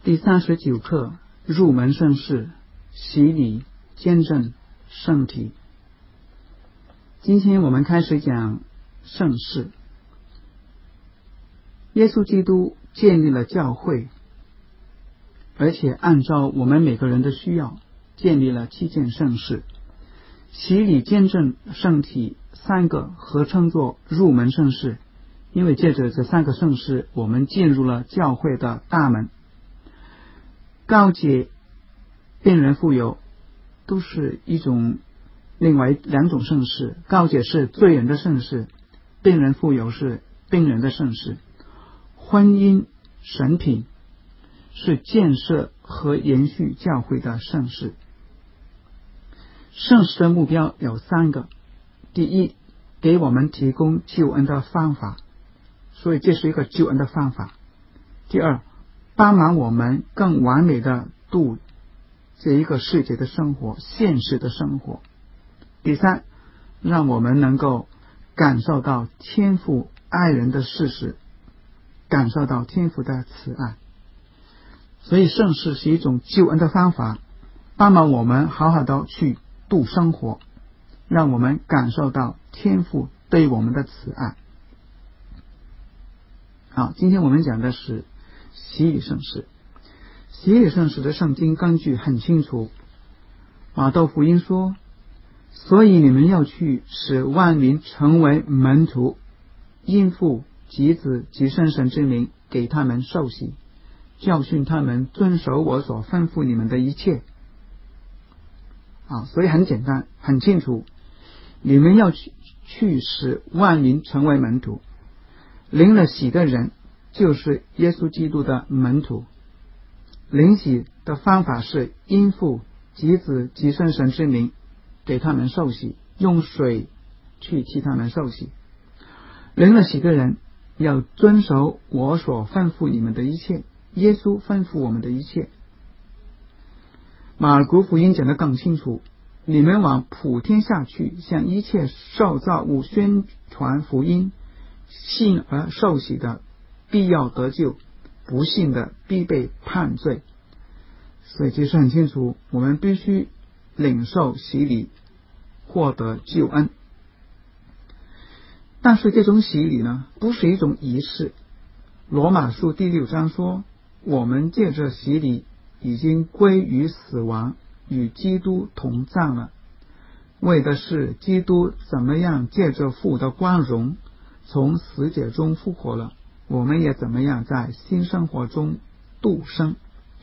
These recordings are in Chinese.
第39课入门圣事，洗礼、见证、圣体。今天我们开始讲圣事。耶稣基督建立了教会，而且按照我们每个人的需要建立了7件圣事。洗礼、见证、圣体3个合称作入门圣事，因为借着这3个圣事，我们进入了教会的大门。告解、病人复有都是另外2种圣事。告解是罪人的圣事，病人复有是病人的圣事。婚姻、神品是建设和延续教会的圣事。圣事的目标有3个：第一，给我们提供救恩的方法，所以这是一个救恩的方法。第二，帮忙我们更完美的度这一个世界的生活，现实的生活。第三，让我们能够感受到天父爱人的事实，感受到天父的慈爱。所以圣事是一种救恩的方法，帮忙我们好好的去度生活，让我们感受到天父对我们的慈爱。好，今天我们讲的是洗礼圣事。洗礼圣事的圣经根据很清楚，马窦福音说，所以你们要去，使万民成为门徒，因父及子及圣神之名给他们受洗，教训他们遵守我所吩咐你们的一切。所以很简单很清楚，你们要去使万民成为门徒。领了洗的人就是耶稣基督的门徒。领洗的方法是因父及子及圣神之名给他们受洗，用水去替他们受洗。领了洗的人要遵守我所吩咐你们的一切，耶稣吩咐我们的一切。马尔谷福音讲得更清楚，你们往普天下去，向一切受造物宣传福音，信而受洗的必要得救，不信的必被判罪。所以其实很清楚，我们必须领受洗礼，获得救恩。但是这种洗礼呢，不是一种仪式。罗马书第6章说，我们借着洗礼已经归于死亡，与基督同葬了，为的是基督怎么样借着父的光荣从死者中复活了，我们也怎么样在新生活中度生。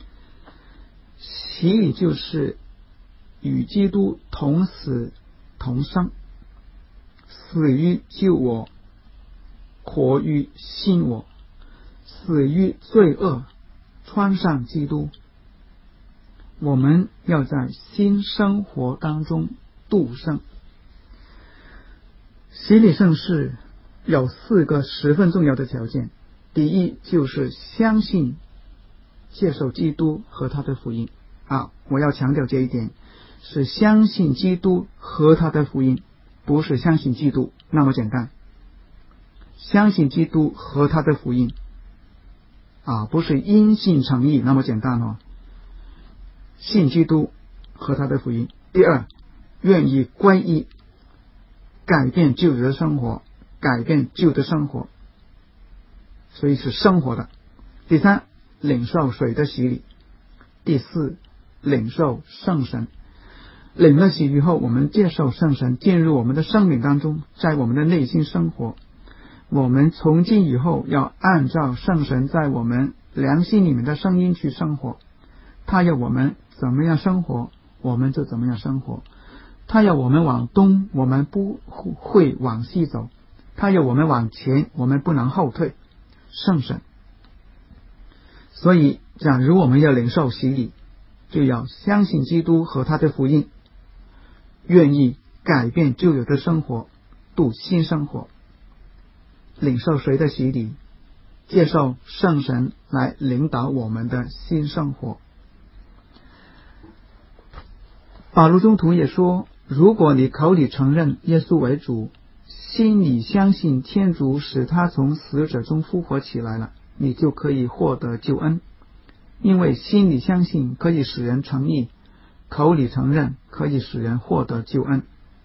洗礼就是与基督同死同生，死于救我，活于信我，死于罪恶，穿上基督。我们要在新生活当中度生。洗礼圣事有4个十分重要的条件。第一，就是相信接受基督和他的福音。我要强调这一点，是相信基督和他的福音，不是相信基督那么简单。相信基督和他的福音不是因信称义那么简单信基督和他的福音。第二，愿意归依，改变旧的生活，改变旧的生活，所以是生活的。第三，领受水的洗礼。第四，领受圣神。领了洗以后，我们接受圣神进入我们的生命当中，在我们的内心生活。我们从今以后要按照圣神在我们良心里面的声音去生活。他要我们怎么样生活，我们就怎么样生活。他要我们往东，我们不会往西走。他要我们往前，我们不能后退。圣神。所以假如我们要领受洗礼，就要相信基督和他的福音，愿意改变旧有的生活，度新生活。领受水的洗礼，接受圣神来领导我们的新生活。保罗宗徒也说，如果你口里承认耶稣为主，心里相信天主使他从死者中复活起来了，你就可以获得救恩。 因为心里相信可以使人成义，口里承认可以使人获得救恩。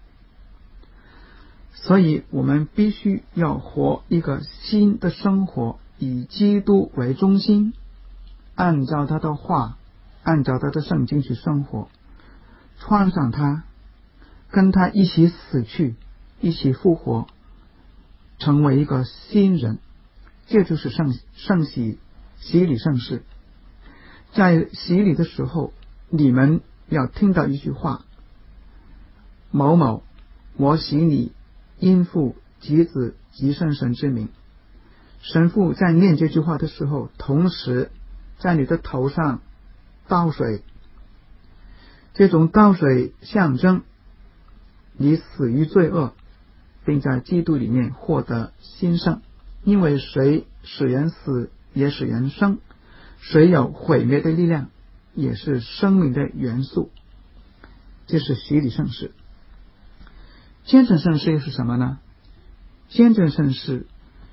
所以我们必须要活一个新的生活，以基督为中心，按照他的话，按照他的圣经去生活，穿上他，跟他一起死去，一起复活，成为一个新人。这就是圣洗礼圣事。在洗礼的时候，你们要听到一句话：某某，我洗你因父及子及圣神之名。神父在念这句话的时候，同时在你的头上倒水，这种倒水象征你死于罪恶，并在基督里面获得新生。因为谁使人死，也使人生；谁有毁灭的力量，也是生命的元素。这是洗礼圣事。见证圣事又是什么呢？见证圣事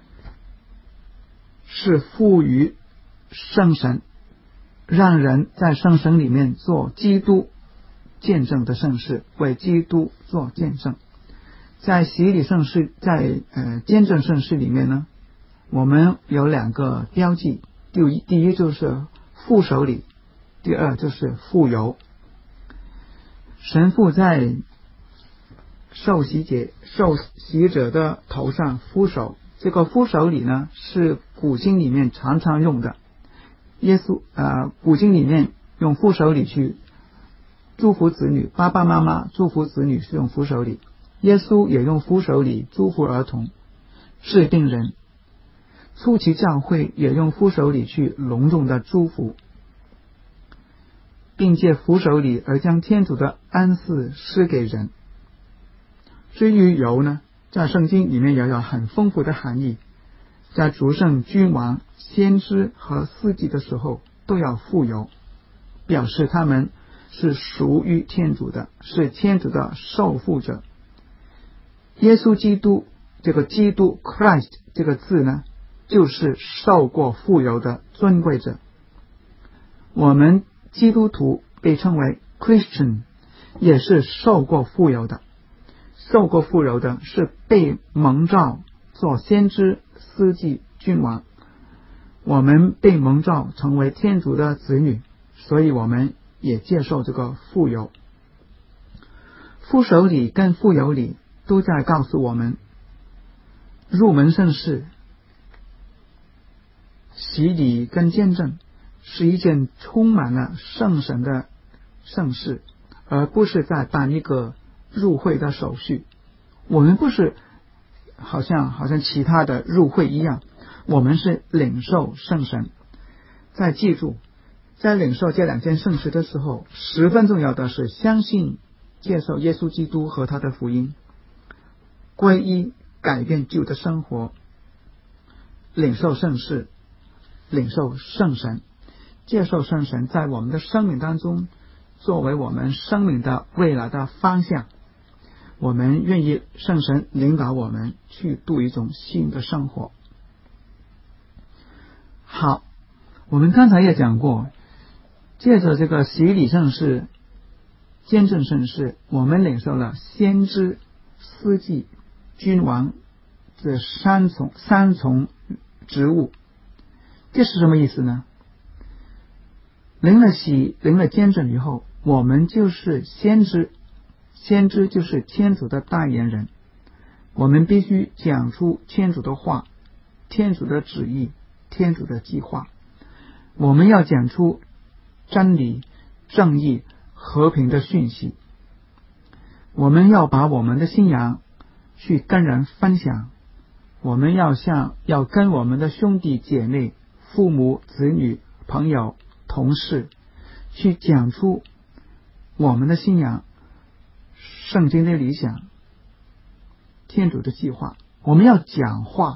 是赋予圣神，让人在圣神里面做基督见证的圣事，为基督做见证。在洗礼圣事，在见证圣事里面呢，我们有两个标记，第一就是父手礼，第二就是父油。神父在受洗者的头上敷手，这个敷手礼呢是古经里面常常用的。古经里面用敷手礼去祝福子女，爸爸妈妈祝福子女是用敷手礼，耶稣也用敷手礼祝福儿童、治病人，初期教会也用敷手礼去隆重的祝福，并借敷手礼而将天主的恩赐施给人。至于油呢，在圣经里面也有很丰富的含义，在主圣、君王、先知和司祭的时候都要付油，表示他们是属于天主的，是天主的受付者。耶稣基督，这个基督 Christ 这个字呢，就是受过付油的尊贵者。我们基督徒被称为 Christian， 也是受过付油的。受过付油的是被蒙召做先知、司祭、君王。我们被蒙召成为天主的子女，所以我们也接受这个付油。付手礼跟付油礼都在告诉我们，入门圣事、洗礼跟见证是一件充满了圣神的圣事，而不是在办一个入会的手续。我们不是好像其他的入会一样，我们是领受圣神。再记住，在领受这两件圣事的时候，十分重要的是相信、接受耶稣基督和他的福音，皈依、改变旧的生活，领受圣事，领受圣神，接受圣神在我们的生命当中作为我们生命的未来的方向。我们愿意圣神领导我们去度一种新的生活。好，我们刚才也讲过，借着这个洗礼圣事、见证圣事，我们领受了先知、司祭、君王这三重职务。这是什么意思呢？领了洗、领了见证以后，我们就是先知。先知就是天主的代言人，我们必须讲出天主的话、天主的旨意、天主的计划。我们要讲出真理、正义、和平的讯息。我们要把我们的信仰去跟人分享。我们要跟我们的兄弟姐妹、父母、子女、朋友、同事去讲出我们的信仰、圣经的理想、天主的计划。我们要讲话。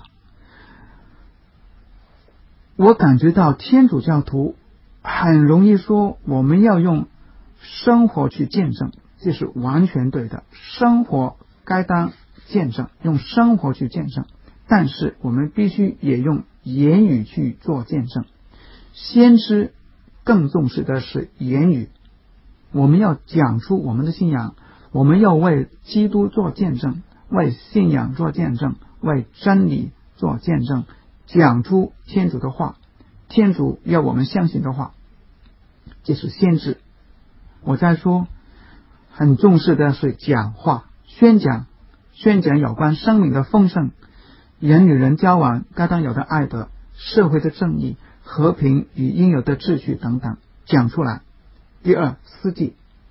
我感觉到天主教徒很容易说我们要用生活去见证，这是完全对的，生活该当见证，用生活去见证，但是我们必须也用言语去做见证。先知更重视的是言语。我们要讲出我们的信仰，我们要为基督做见证，为信仰做见证，为真理做见证，讲出天主的话，天主要我们相信的话，这是先知。我再说，很重视的是讲话，宣讲有关生命的丰盛，人与人交往该当有的爱德，社会的正义，和平与应有的秩序等等，讲出来。第二，司祭。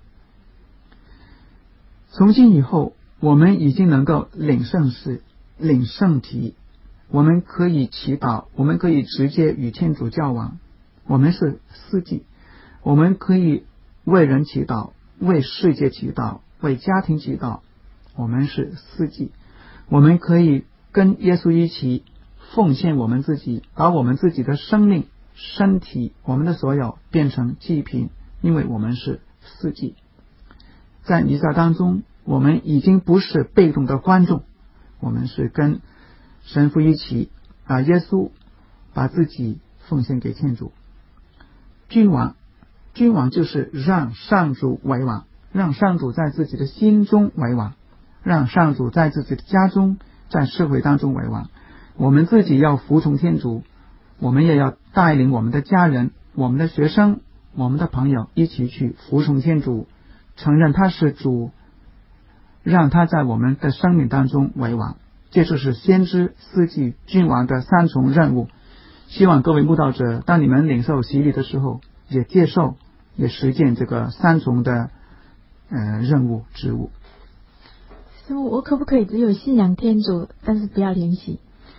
从今以后，我们已经能够领圣事，领圣体，我们可以祈祷，我们可以直接与天主交往，我们是司祭，我们可以为人祈祷，为世界祈祷，为家庭祈祷，我们是司祭。我们可以跟耶稣一起奉献我们自己，把我们自己的生命、身体，我们的所有变成祭品，因为我们是司祭。在弥撒当中，我们已经不是被动的观众，我们是跟神父一起耶稣把自己奉献给天主。君王就是让上主为王，让上主在自己的心中为王，让上主在自己的家中，在社会当中为王。我们自己要服从天主，我们也要带领我们的家人、我们的学生、我们的朋友一起去服从天主，承认他是主，让他在我们的生命当中为王。这就是先知、司祭、君王的三重任务。希望各位慕道者，当你们领受洗礼的时候，也接受也实践这个三重的任务职务。 师父，我可不可以只有信仰天主，但是不要灵洗？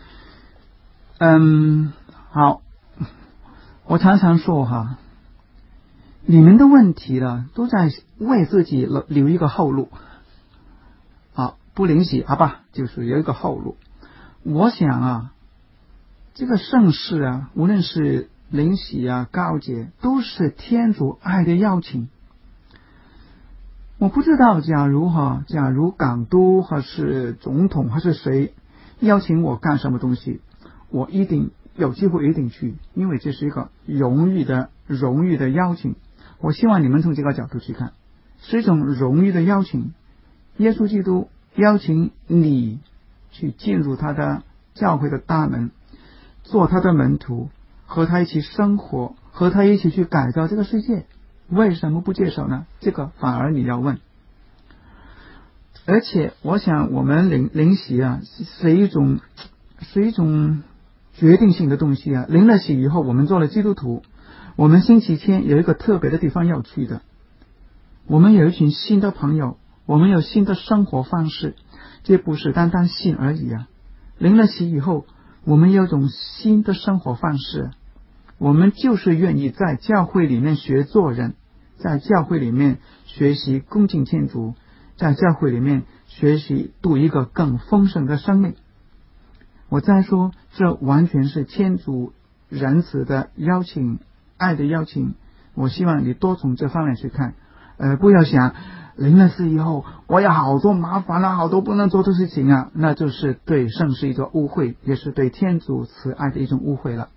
好，我常常说你们的问题呢，都在为自己留一个后路。不灵洗就是有一个后路。我想这个圣事无论是灵洗告解，都是天主爱的邀请。我不知道假如港督还是总统还是谁邀请我干什么东西，我一定有机会一定去，因为这是一个荣誉的邀请。我希望你们从这个角度去看，是一种荣誉的邀请。耶稣基督邀请你去进入他的教会的大门，做他的门徒，和他一起生活，和他一起去改造这个世界。为什么不接受呢？这个反而你要问。而且我想我们灵洗是一种决定性的东西领了洗以后，我们做了基督徒，我们星期天有一个特别的地方要去的，我们有一群新的朋友，我们有新的生活方式，这不是单单信而已领了洗以后，我们有一种新的生活方式，我们就是愿意在教会里面学做人，在教会里面学习恭敬天主，在教会里面学习度一个更丰盛的生命。我再说，这完全是天主仁慈的邀请，爱的邀请。我希望你多从这方面去看，不要想领了洗以后我有好多麻烦好多不能做的事情那就是对圣事一种误会，也是对天主慈爱的一种误会了。